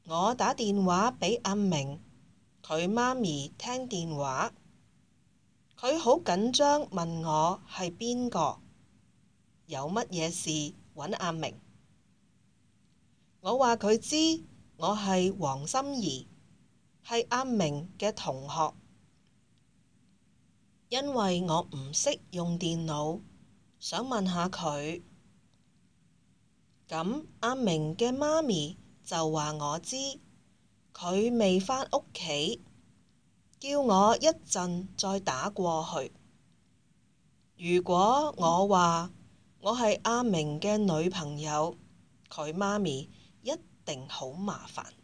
我打電話俾阿明，佢媽咪聽電話，佢好緊張問我係邊個，有乜嘢事揾阿明。我話佢知我係黃心怡，係阿明嘅同學。因為我唔識用電腦，想問下佢。咁阿明嘅媽咪就話我知，佢未返屋企，叫我一陣再打過去。如果我話我係阿明嘅女朋友，佢媽咪一定好麻煩。